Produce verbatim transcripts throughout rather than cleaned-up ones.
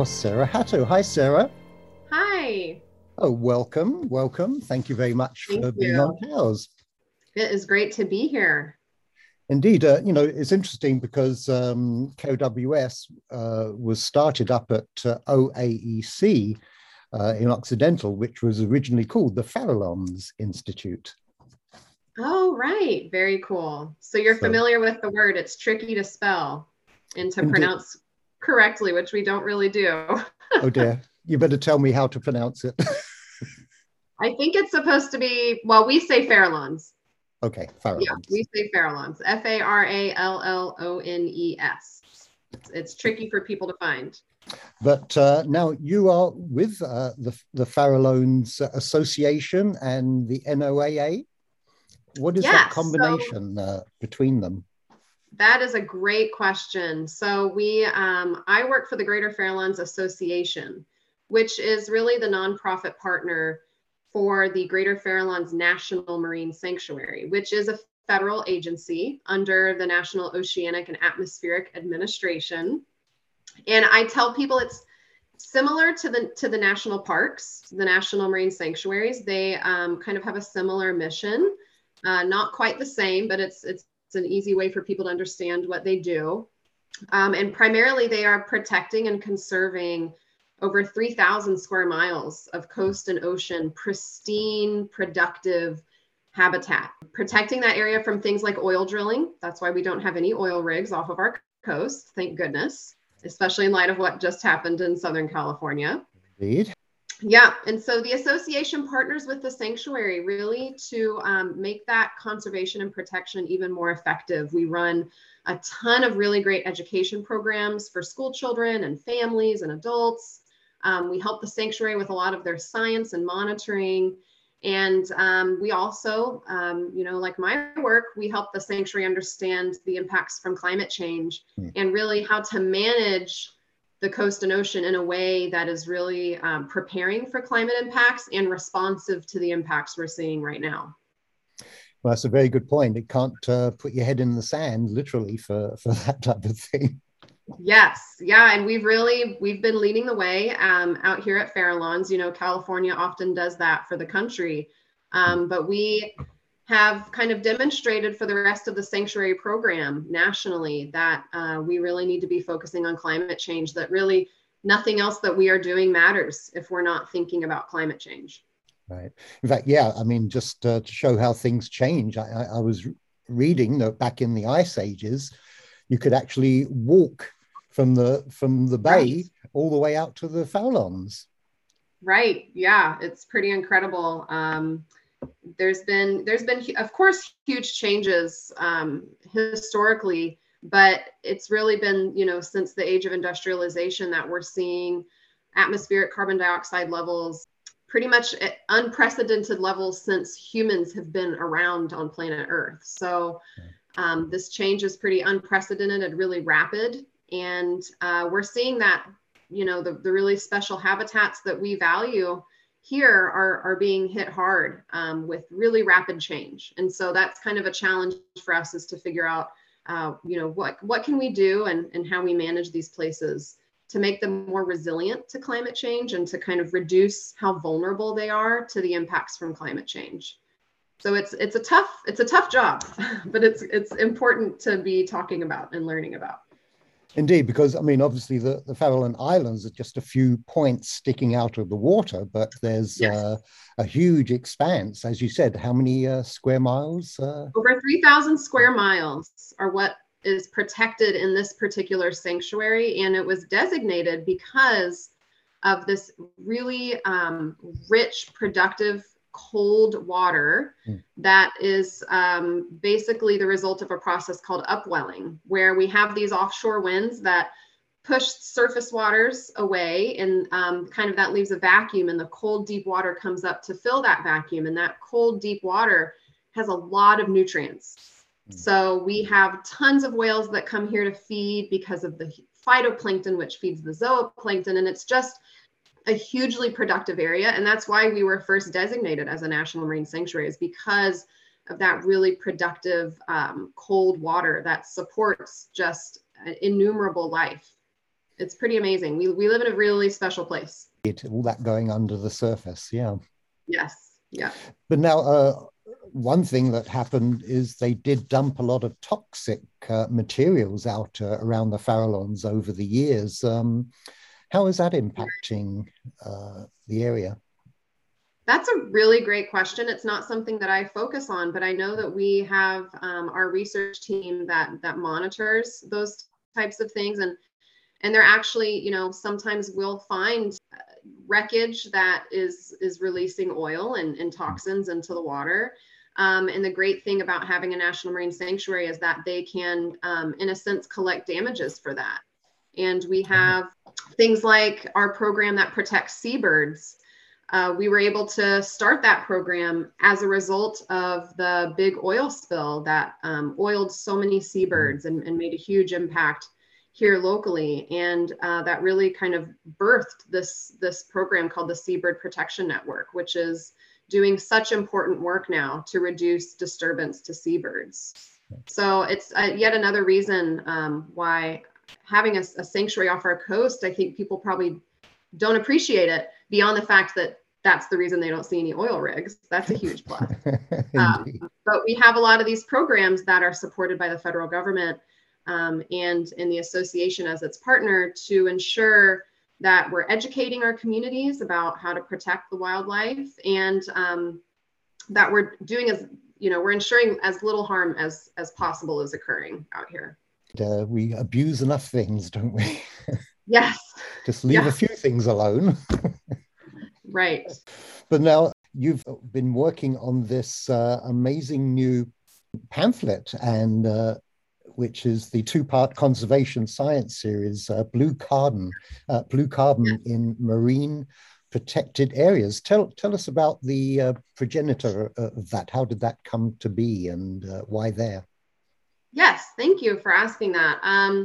course, Sarah Hatto. Hi, Sarah. Hi, Oh, welcome, welcome. Thank you very much thank for being on you. Cows. It is great to be here. Indeed, uh, you know, it's interesting because um, K O W S uh, was started up at uh, O A E C uh, in Occidental, which was originally called the Farallons Institute. Oh, right. Very cool. So you're So, familiar with the word. It's tricky to spell and to indeed, pronounce correctly, which we don't really do. oh dear, you better tell me how to pronounce it. I think it's supposed to be, well, we say Farallons. Okay, Yeah, Farallons. we say Farallons. F A R A L L O N E S. It's, it's tricky for people to find. But uh, now you are with uh, the, the Farallones Association and the N O A A. What is that Yes. So combination uh, between them? that is a great question. So we, um, I work for the Greater Farallones Association, which is really the nonprofit partner for the Greater Farallones National Marine Sanctuary, which is a federal agency under the National Oceanic and Atmospheric Administration. And I tell people it's similar to the to the national parks, the national marine sanctuaries. They um, kind of have a similar mission, uh, not quite the same, but it's it's it's an easy way for people to understand what they do. Um, and primarily, they are protecting and conserving over three thousand square miles of coast and ocean, pristine, productive habitat, protecting that area from things like oil drilling. That's why we don't have any oil rigs off of our coast, thank goodness, especially in light of what just happened in Southern California. Indeed. Yeah, and so the association partners with the sanctuary really to um, make that conservation and protection even more effective. We run a ton of really great education programs for school children and families and adults. Um, we help the sanctuary with a lot of their science and monitoring. And um, we also, um, you know, like my work, we help the sanctuary understand the impacts from climate change Hmm. and really how to manage the coast and ocean in a way that is really um, preparing for climate impacts and responsive to the impacts we're seeing right now. Well, that's a very good point. It can't uh, put your head in the sand, literally, for, for that type of thing. Yes, yeah, and we've really we've been leading the way um, out here at Farallons. You know, California often does that for the country, Hmm. um, but we have kind of demonstrated for the rest of the sanctuary program nationally that uh, we really need to be focusing on climate change. That really nothing else that we are doing matters if we're not thinking about climate change. Right. In fact, yeah, I mean, just uh, to show how things change, I, I, I was reading that back in the ice ages, you could actually walk from the from the Right. bay all the way out to the Farallons. Right. Yeah, it's pretty incredible. Um, there's been there's been of course huge changes um, historically, but it's really been, you know, since the age of industrialization that we're seeing atmospheric carbon dioxide levels pretty much at unprecedented levels since humans have been around on planet Earth. So um, this change is pretty unprecedented and really rapid, and uh, we're seeing that, you know, the, the really special habitats that we value here are, are being hit hard um, with really rapid change. And so that's kind of a challenge for us, is to figure out, uh, you know, what, what can we do, and, and how we manage these places to make them more resilient to climate change and to kind of reduce how vulnerable they are to the impacts from climate change. So it's it's a tough it's a tough job, but it's it's important to be talking about and learning about. Indeed, because I mean, obviously, the, the Farallon Islands are just a few points sticking out of the water, but there's Yes. uh, a huge expanse, as you said. How many uh, square miles? Uh, Over three thousand square miles are what is protected in this particular sanctuary. And it was designated because of this really um, rich, productive, cold water mm, that is um, basically the result of a process called upwelling, where we have these offshore winds that push surface waters away, and um, kind of that leaves a vacuum, and the cold, deep water comes up to fill that vacuum. And that cold, deep water has a lot of nutrients. mm, So we have tons of whales that come here to feed because of the phytoplankton, which feeds the zooplankton. And it's just a hugely productive area. And that's why we were first designated as a national marine sanctuary, is because of that really productive um, cold water that supports just innumerable life it's pretty amazing. We, we live in a really special place. All that going under the surface. Yeah. Yes. Yeah. But now, uh, one thing that happened is they did dump a lot of toxic uh, materials out uh, around the Farallons over the years. Um, how is that impacting uh, the area? That's a really great question. It's not something that I focus on, but I know that we have um, our research team that that monitors those types of things, and and they're actually, you know, sometimes we'll find wreckage that is is releasing oil and, and toxins into the water. Um, and the great thing about having a National Marine Sanctuary is that they can, um, in a sense, collect damages for that. And we have things like our program that protects seabirds. Uh, we were able to start that program as a result of the big oil spill that um, oiled so many seabirds and, and made a huge impact here locally. And uh, that really kind of birthed this, this program called the Seabird Protection Network, which is doing such important work now to reduce disturbance to seabirds. So it's uh, yet another reason um, why having a, a sanctuary off our coast, I think people probably don't appreciate it beyond the fact that that's the reason they don't see any oil rigs. That's a huge plus. um, but we have a lot of these programs that are supported by the federal government um, and in the association as its partner to ensure that we're educating our communities about how to protect the wildlife, and um, that we're doing as, you know, we're ensuring as little harm as as possible is occurring out here. Uh, we abuse enough things, don't we? Yes. Just leave yeah. a few things alone. Right. But now you've been working on this uh, amazing new pamphlet, and uh, which is the two-part conservation science series, uh, Blue Carbon, uh, Blue Carbon in Marine Protected Areas. Tell tell us about the uh, progenitor of that. How did that come to be, and uh, why there? Yes, thank you for asking that. Um,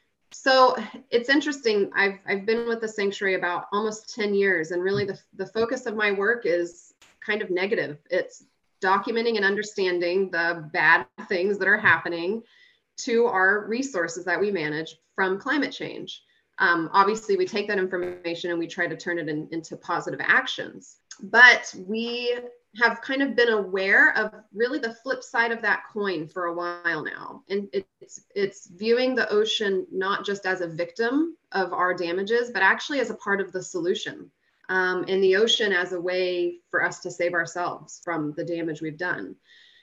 so it's interesting. I've I've been with the sanctuary about almost ten years, and really the the focus of my work is kind of negative. It's documenting and understanding the bad things that are happening to our resources that we manage from climate change. Um, obviously, we take that information and we try to turn it in, into positive actions. But we have kind of been aware of really the flip side of that coin for a while now. And it's, it's viewing the ocean not just as a victim of our damages, but actually as a part of the solution. Um, and the ocean as a way for us to save ourselves from the damage we've done.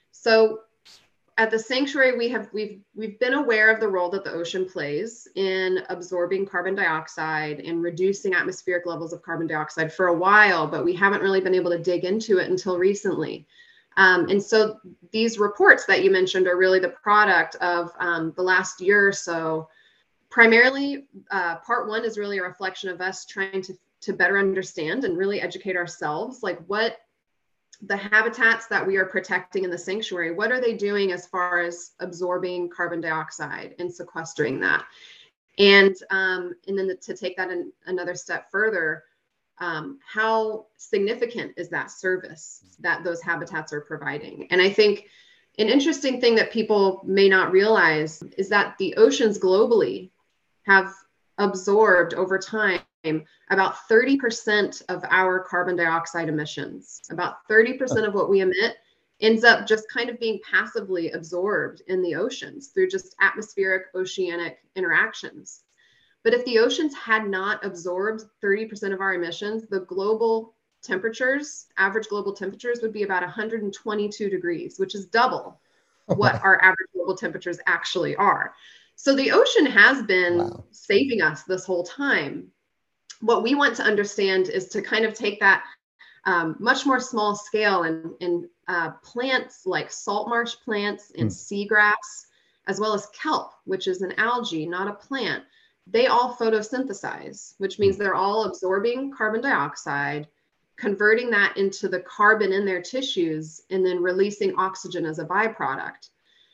So at the sanctuary, we have we've we've been aware of the role that the ocean plays in absorbing carbon dioxide and reducing atmospheric levels of carbon dioxide for a while, but we haven't really been able to dig into it until recently. Um, and so these reports that you mentioned are really the product of um, the last year or so. Primarily, uh, part one is really a reflection of us trying to to better understand and really educate ourselves, like what the habitats that we are protecting in the sanctuary, what are they doing as far as absorbing carbon dioxide and sequestering that? And, um, and then the, to take that in another step further, um, how significant is that service that those habitats are providing? And I think an interesting thing that people may not realize is that the oceans globally have absorbed over time about thirty percent of our carbon dioxide emissions. About thirty percent of what we emit ends up just kind of being passively absorbed in the oceans through just atmospheric oceanic interactions. But if the oceans had not absorbed thirty percent of our emissions, the global temperatures, average global temperatures would be about one hundred twenty-two degrees, which is double what our average global temperatures actually are. So the ocean has been wow. saving us this whole time. What we want to understand is to kind of take that um, much more small scale and, and uh, plants like salt marsh plants and mm. seagrass, as well as kelp, which is an algae, not a plant. They all photosynthesize, which means they're all absorbing carbon dioxide, converting that into the carbon in their tissues, and then releasing oxygen as a byproduct.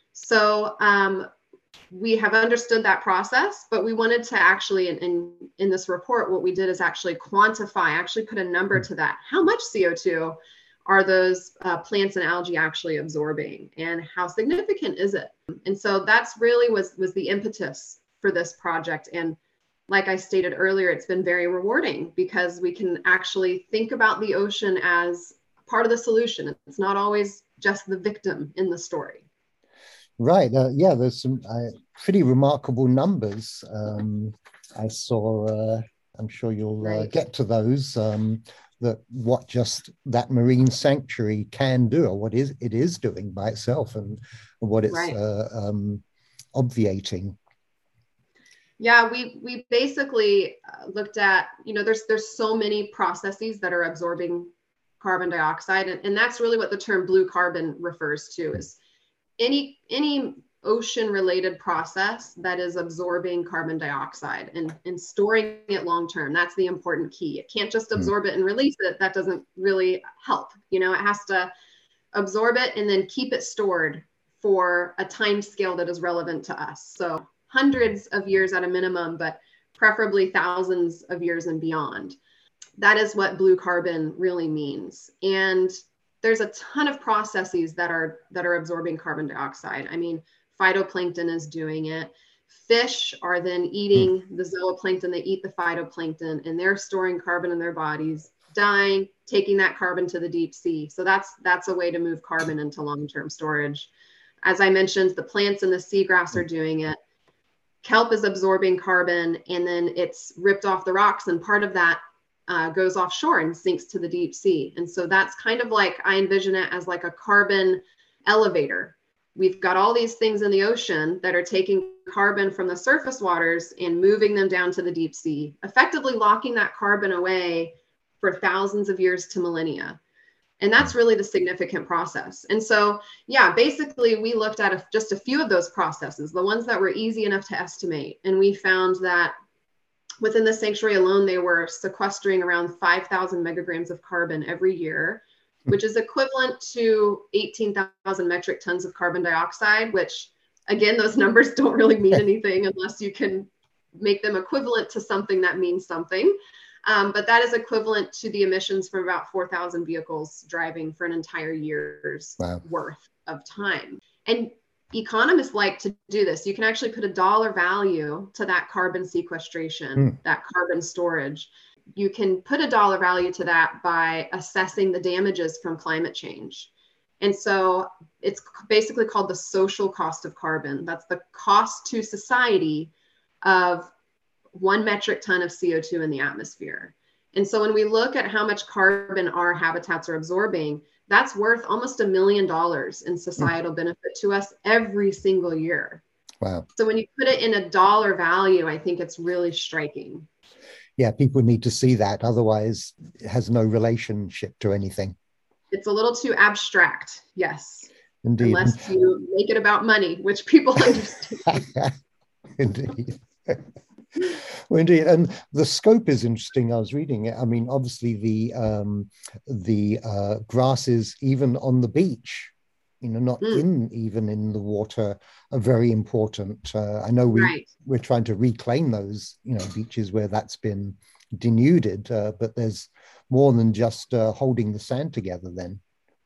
So um, we have understood that process, but we wanted to actually, in, in, in this report, what we did is actually quantify, actually put a number to that. How much C O two are those uh, plants and algae actually absorbing, and how significant is it? And so that's really was, was the impetus for this project. And like I stated earlier, it's been very rewarding because we can actually think about the ocean as part of the solution. It's not always just the victim in the story. Right. Uh, yeah, there's some uh, pretty remarkable numbers. Um, I saw, uh, I'm sure you'll uh, Right. get to those, um, that what just that marine sanctuary can do, or what is it is doing by itself, and what it's Right. uh, um, obviating. Yeah, we we basically uh, looked at, you know, there's there's so many processes that are absorbing carbon dioxide, and, and that's really what the term blue carbon refers to, is any any ocean related process that is absorbing carbon dioxide and, and storing it long term. That's the important key. It can't just absorb it and release it. That doesn't really help. You know, it has to absorb it and then keep it stored for a time scale that is relevant to us. So hundreds of years at a minimum, but preferably thousands of years and beyond. That is what blue carbon really means. And there's a ton of processes that are that are absorbing carbon dioxide. I mean, phytoplankton is doing it. Fish are then eating the zooplankton. They eat the phytoplankton and they're storing carbon in their bodies, dying, taking that carbon to the deep sea. So that's that's a way to move carbon into long-term storage. As I mentioned, the plants and the seagrass are doing it. Kelp is absorbing carbon and then it's ripped off the rocks, and part of that uh, goes offshore and sinks to the deep sea. And so that's kind of like, I envision it as like a carbon elevator. We've got all these things in the ocean that are taking carbon from the surface waters and moving them down to the deep sea, effectively locking that carbon away for thousands of years to millennia. And that's really the significant process. And so, yeah, basically we looked at a, just a few of those processes, the ones that were easy enough to estimate. And we found that within the sanctuary alone, they were sequestering around five thousand megagrams of carbon every year, which is equivalent to eighteen thousand metric tons of carbon dioxide, which again, those numbers don't really mean anything unless you can make them equivalent to something that means something. Um, but that is equivalent to the emissions from about four thousand vehicles driving for an entire year's wow. worth of time. And economists like to do this. You can actually put a dollar value to that carbon sequestration, mm. that carbon storage. You can put a dollar value to that by assessing the damages from climate change. And so it's basically called the social cost of carbon. That's the cost to society of one metric ton of C O two in the atmosphere. And so when we look at how much carbon our habitats are absorbing, that's worth almost a million dollars in societal mm. benefit to us every single year. Wow. So when you put it in a dollar value, I think it's really striking. Yeah, people need to see that. Otherwise, it has no relationship to anything. It's a little too abstract. Yes. Indeed. Unless you make it about money, which people understand. Indeed. Well, indeed, and the scope is interesting. I was reading it. I mean, obviously, the um, the uh, grasses, even on the beach, you know, not mm. in even in the water, are very important. Uh, I know we right. we're trying to reclaim those, you know, beaches where that's been denuded, uh, but there's more than just uh, holding the sand together. Then.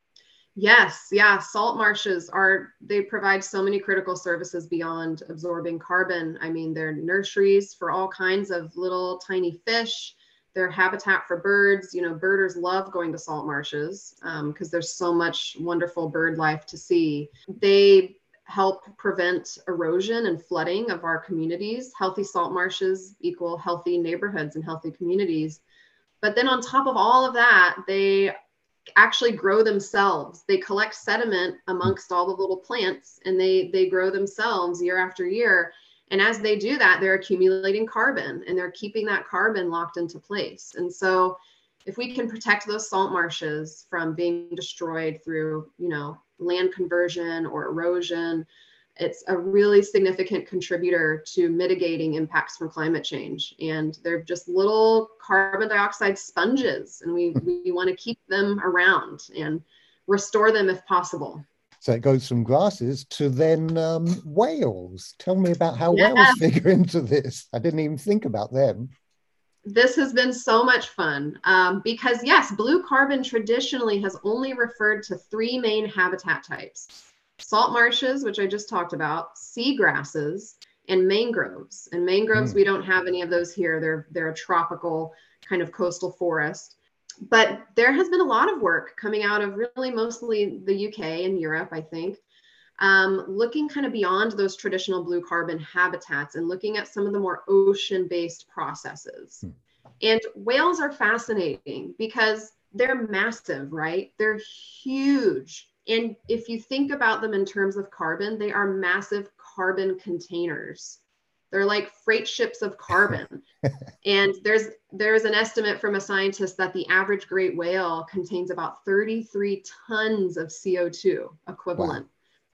Yes, yeah, salt marshes are, they provide so many critical services beyond absorbing carbon. I mean, they're nurseries for all kinds of little tiny fish. They're habitat for birds. You know, birders love going to salt marshes because um, there's so much wonderful bird life to see. They help prevent erosion and flooding of our communities. Healthy salt marshes equal healthy neighborhoods and healthy communities. But then on top of all of that, they actually grow themselves. They collect sediment amongst all the little plants and they they grow themselves year after year. And as they do that, they're accumulating carbon and they're keeping that carbon locked into place. And so if we can protect those salt marshes from being destroyed through, you know, land conversion or erosion, it's a really significant contributor to mitigating impacts from climate change. And they're just little carbon dioxide sponges, and we, we want to keep them around and restore them if possible. So it goes from grasses to then um, whales. Tell me about how yes. whales figure into this. I didn't even think about them. This has been so much fun um, because yes, blue carbon traditionally has only referred to three main habitat types: salt marshes, which I just talked about, seagrasses, and mangroves. And mangroves, Mm. we don't have any of those here. They're, they're a tropical kind of coastal forest. But there has been a lot of work coming out of really mostly the U K and Europe, I think, um, looking kind of beyond those traditional blue carbon habitats and looking at some of the more ocean-based processes. Mm. And whales are fascinating because they're massive, right? They're huge. And if you think about them in terms of carbon, they are massive carbon containers. They're like freight ships of carbon. And there's there's an estimate from a scientist that the average great whale contains about thirty-three tons of C O two equivalent. Wow.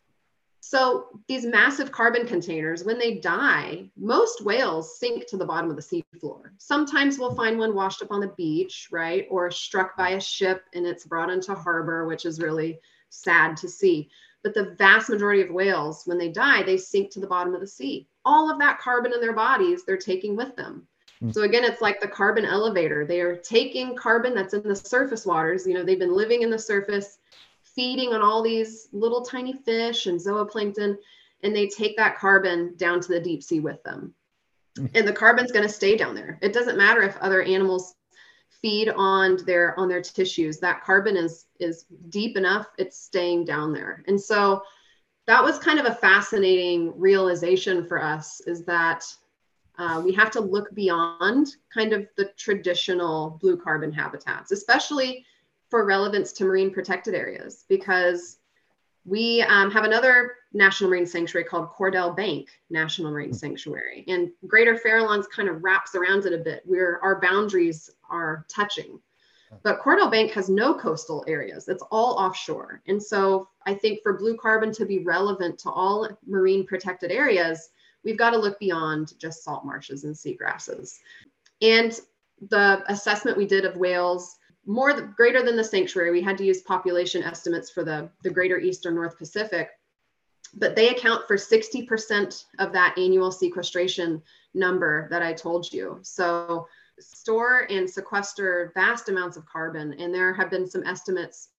So these massive carbon containers, when they die, most whales sink to the bottom of the seafloor. Sometimes we'll find one washed up on the beach, right? Or struck by a ship and it's brought into harbor, which is really sad to see. But the vast majority of whales, when they die, they sink to the bottom of the sea. All of that carbon in their bodies, they're taking with them. Mm. So again, it's like the carbon elevator. They are taking carbon that's in the surface waters. You know, they've been living in the surface, feeding on all these little tiny fish and zooplankton, and they take that carbon down to the deep sea with them. Mm. And the carbon's going to stay down there. It doesn't matter if other animals feed on their on their tissues. That carbon is is deep enough, it's staying down there. And so that was kind of a fascinating realization for us, is that uh, we have to look beyond kind of the traditional blue carbon habitats, especially for relevance to marine protected areas, because we um, have another national marine sanctuary called Cordell Bank National Marine Sanctuary, and Greater Farallones kind of wraps around it a bit, where our boundaries are touching. But Cordell Bank has no coastal areas. It's all offshore. And so I think for blue carbon to be relevant to all marine protected areas, we've got to look beyond just salt marshes and seagrasses. And the assessment we did of whales, more the, greater than the sanctuary, we had to use population estimates for the, the greater Eastern North Pacific, but they account for sixty percent of that annual sequestration number that I told you. So store and sequester vast amounts of carbon. And there have been some estimates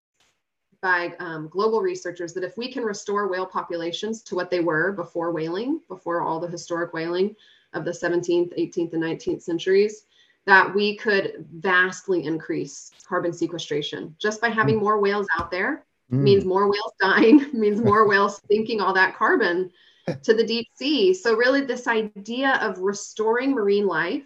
by um, global researchers that if we can restore whale populations to what they were before whaling, before all the historic whaling of the seventeenth, eighteenth, and nineteenth centuries, that we could vastly increase carbon sequestration just by having mm. more whales out there. Mm. Means more whales dying, means more whales sinking all that carbon to the deep sea. So really this idea of restoring marine life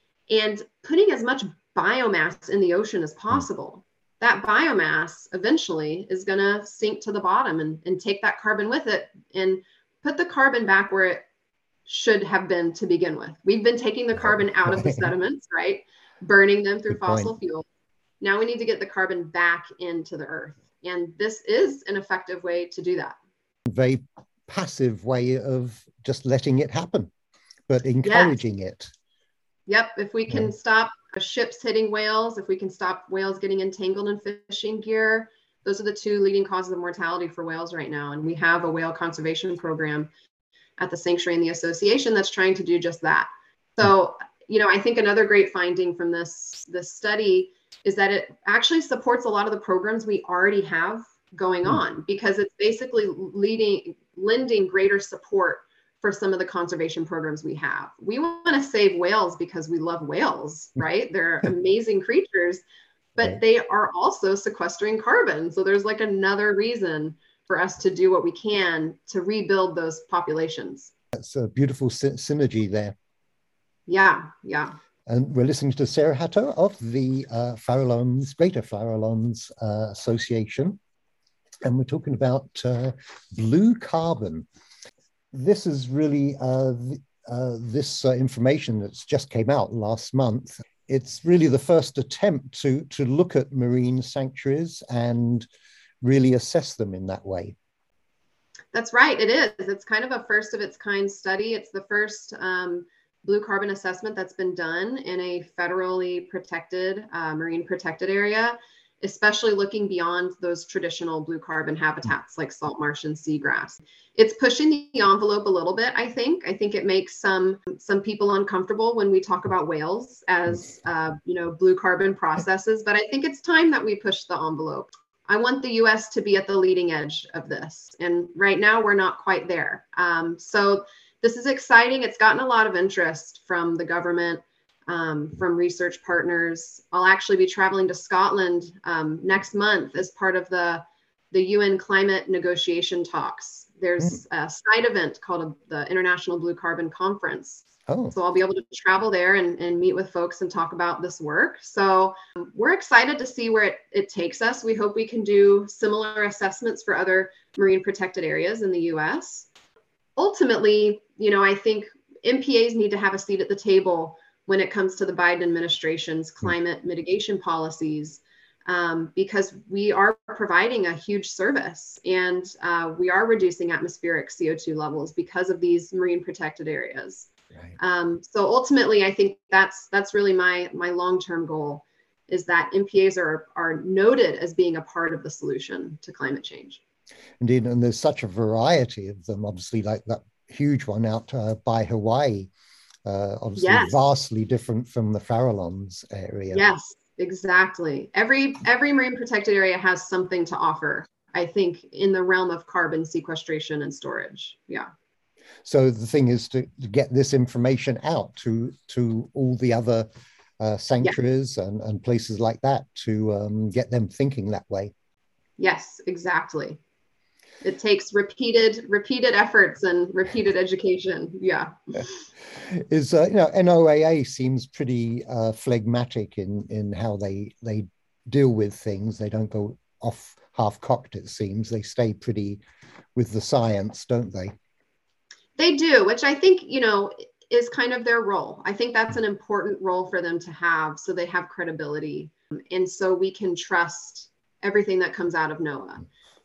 and putting as much biomass in the ocean as possible. Mm. That biomass eventually is going to sink to the bottom and, and take that carbon with it and put the carbon back where it should have been to begin with. We've been taking the carbon out of the sediments, right? Burning them through Good fossil point. fuel. Now we need to get the carbon back into the earth. And this is an effective way to do that. Very passive way of just letting it happen, but encouraging yes. it. Yep. If we can yeah. stop ships hitting whales, if we can stop whales getting entangled in fishing gear, those are the two leading causes of mortality for whales right now. And we have a whale conservation program at the sanctuary and the association that's trying to do just that. So, you know, I think another great finding from this, this study is that it actually supports a lot of the programs we already have going on, because it's basically leading, lending greater support for some of the conservation programs we have. We want to save whales because we love whales, right? They're amazing creatures, but they are also sequestering carbon. So there's like another reason for us to do what we can to rebuild those populations. That's a beautiful sy- synergy there. Yeah, yeah. And we're listening to Sarah Hatto of the uh, Farallones, Greater Farallones uh, Association. And we're talking about uh, blue carbon. This is really, uh, th- uh, this uh, information that's just came out last month. It's really the first attempt to, to look at marine sanctuaries and really assess them in that way. That's right, it is. It's kind of a first of its kind study. It's the first um, blue carbon assessment that's been done in a federally protected, uh, marine protected area, especially looking beyond those traditional blue carbon habitats like salt marsh and seagrass. It's pushing the envelope a little bit, I think. I think it makes some some people uncomfortable when we talk about whales as uh, you know, blue carbon processes, but I think it's time that we push the envelope. I want the U S to be at the leading edge of this. And right now we're not quite there. Um, so this is exciting. It's gotten a lot of interest from the government, um, from research partners. I'll actually be traveling to Scotland um, next month as part of the, the U N climate negotiation talks. There's mm. a side event called a, the International Blue Carbon Conference. Oh. So I'll be able to travel there and, and meet with folks and talk about this work. So um, we're excited to see where it, it takes us. We hope we can do similar assessments for other marine protected areas in the U S. Ultimately, you know, I think M P As need to have a seat at the table when it comes to the Biden administration's climate mitigation policies, um, because we are providing a huge service, and uh, we are reducing atmospheric C O two levels because of these marine protected areas. Right. Um, so ultimately, I think that's that's really my my long-term goal, is that M P As are are noted as being a part of the solution to climate change. Indeed, and there's such a variety of them, obviously, like that huge one out uh, by Hawaii, uh, obviously yes. vastly different from the Farallones area. Yes, exactly. Every every marine protected area has something to offer, I think, in the realm of carbon sequestration and storage. Yeah. So the thing is to, to get this information out to to all the other uh, sanctuaries yeah. and, and places like that to um, get them thinking that way. Yes, exactly. It takes repeated repeated efforts and repeated education. Yeah. Is uh, you know, N O A A seems pretty uh, phlegmatic in in how they they deal with things. They don't go off half-cocked, it seems. They stay pretty with the science, don't they? They do, which I think, you know, is kind of their role. I think that's an important role for them to have, so they have credibility, and so we can trust everything that comes out of NOAA.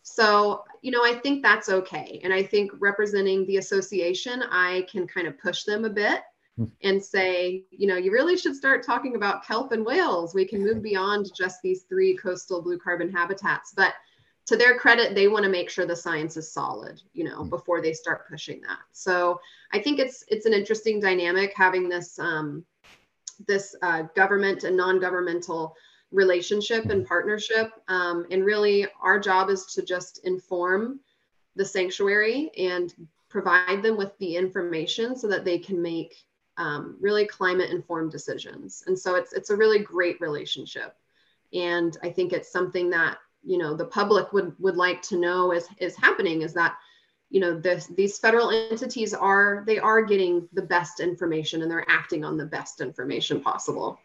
So, you know, I think that's okay. And I think representing the association, I can kind of push them a bit and say, you know, you really should start talking about kelp and whales. We can move beyond just these three coastal blue carbon habitats. But to their credit, they want to make sure the science is solid, you know, before they start pushing that. So I think it's it's an interesting dynamic having this um, this uh, government and non-governmental relationship and partnership. Um, and really our job is to just inform the sanctuary and provide them with the information so that they can make um, really climate informed decisions. And so it's, it's a really great relationship. And I think it's something that, you know, the public would, would like to know is, is happening, is that, you know, this, these federal entities are, they are getting the best information and they're acting on the best information possible.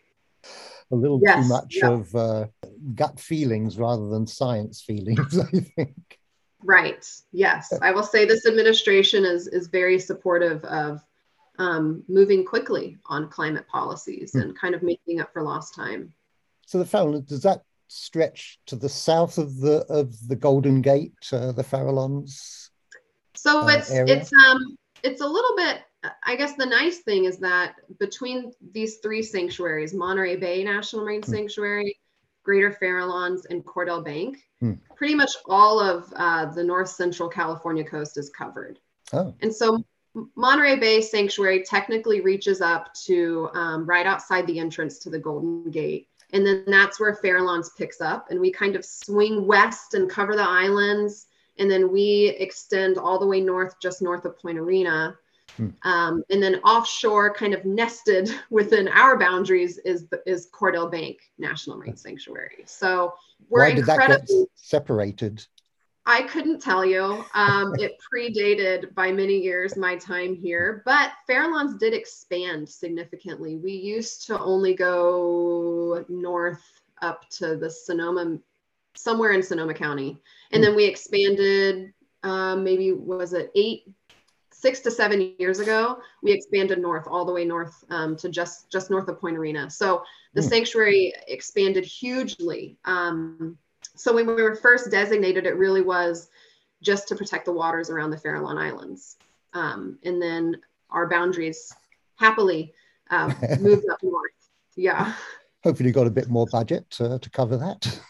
A little yes, too much yeah. of uh, gut feelings rather than science feelings, I think. Right. Yes. I will say this administration is, is very supportive of um, moving quickly on climate policies hmm. and kind of making up for lost time. So the Farallon, does that stretch to the south of the of the Golden Gate, uh, the Farallones? So uh, it's area? it's um it's a little bit. I guess the nice thing is that between these three sanctuaries, Monterey Bay National Marine hmm. Sanctuary, Greater Farallones, and Cordell Bank, hmm. pretty much all of uh, the north central California coast is covered. Oh. And so Monterey Bay Sanctuary technically reaches up to um, right outside the entrance to the Golden Gate. And then that's where Farallones picks up. And we kind of swing west and cover the islands. And then we extend all the way north, just north of Point Arena. Hmm. Um, and then offshore, kind of nested within our boundaries, is is Cordell Bank National Marine Sanctuary. So we're Why did incredibly, that get separated? I couldn't tell you. Um, it predated by many years my time here, but Farallones did expand significantly. We used to only go north up to the Sonoma, somewhere in Sonoma County, and hmm. then we expanded. Um, maybe was it eight? Six to seven years ago, we expanded north, all the way north um, to just, just north of Point Arena. So the mm. sanctuary expanded hugely. Um, so when we were first designated, it really was just to protect the waters around the Farallon Islands. Um, and then our boundaries happily uh, moved up north. Yeah. Hopefully you got a bit more budget to, to cover that.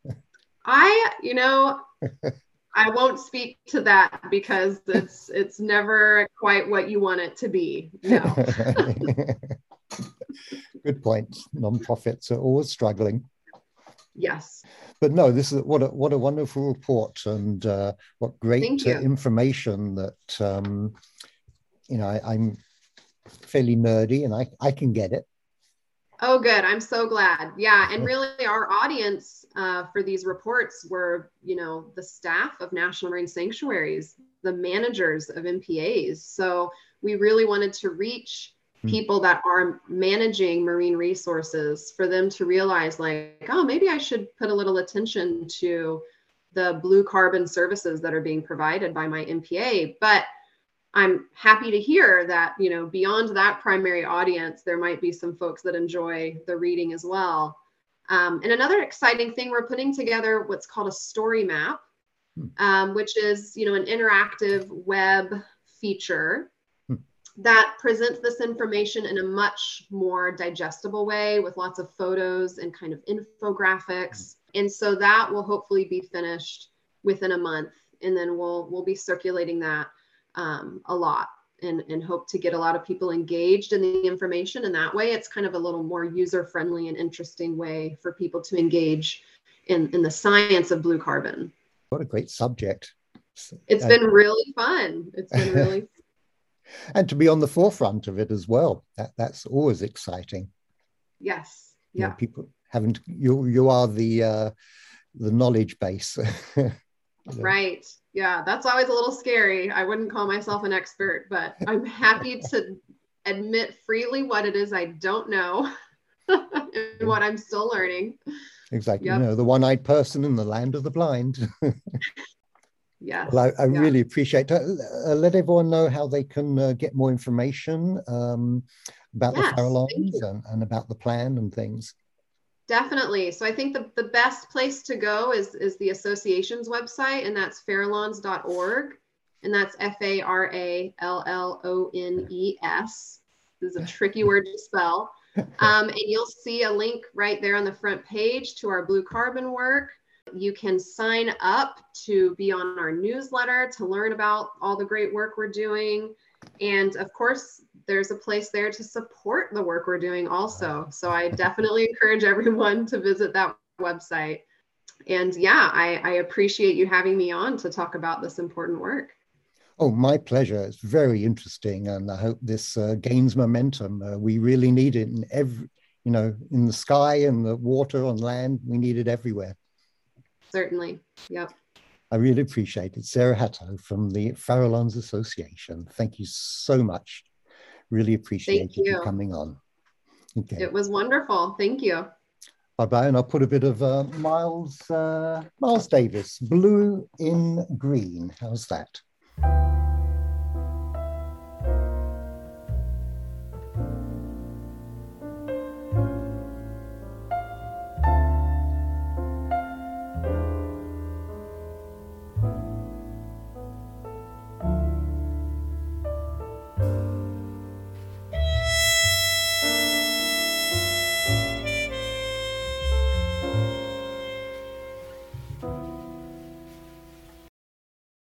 I, you know, I won't speak to that because it's it's never quite what you want it to be. No. Good point. Non-profits are always struggling. Yes. But no, this is what a what a wonderful report, and uh, what great uh, information that um, you know, I, I'm fairly nerdy and I, I can get it. Oh, good. I'm so glad. Yeah. And really our audience uh, for these reports were, you know, the staff of National Marine Sanctuaries, the managers of M P As. So we really wanted to reach people that are managing marine resources for them to realize like, oh, maybe I should put a little attention to the blue carbon services that are being provided by my M P A. But I'm happy to hear that, you know, beyond that primary audience, there might be some folks that enjoy the reading as well. Um, and another exciting thing, we're putting together what's called a story map, um, which is, you know, an interactive web feature that presents this information in a much more digestible way with lots of photos and kind of infographics. And so that will hopefully be finished within a month. And then we'll, we'll be circulating that um, a lot and, and hope to get a lot of people engaged in the information. And that way it's kind of a little more user-friendly and interesting way for people to engage in, in the science of blue carbon. What a great subject. It's been really fun. It's been really fun. And to be on the forefront of it as well. That, that's always exciting. Yes. Yeah. You know, yeah. people haven't, you, you are the, uh, the knowledge base. Right. Yeah. That's always a little scary. I wouldn't call myself an expert, but I'm happy to admit freely what it is I don't know and what I'm still learning. Exactly. Yep. You know, the one-eyed person in the land of the blind. Yes. Well, I, I yeah. really appreciate it. Uh, let everyone know how they can uh, get more information um, about yes, the Farallones and, and about the plan and things. Definitely. So I think the, the best place to go is, is the association's website, and that's farallones dot org. And that's F A R A L L O N E S. This is a tricky word to spell. Um, and you'll see a link right there on the front page to our blue carbon work. You can sign up to be on our newsletter to learn about all the great work we're doing. And of course, there's a place there to support the work we're doing also. So I definitely encourage everyone to visit that website. And yeah, I, I appreciate you having me on to talk about this important work. Oh, my pleasure. It's very interesting. And I hope this uh, gains momentum. Uh, we really need it in every, you know, in the sky and the water, on land. We need it everywhere. Certainly. Yep. I really appreciate it. Sarah Hatto from the Farallones Association. Thank you so much. Really appreciate you. you coming on. Okay. It was wonderful. Thank you. Bye-bye. And I'll put a bit of uh, Miles, uh, Miles Davis, Blue in Green. How's that?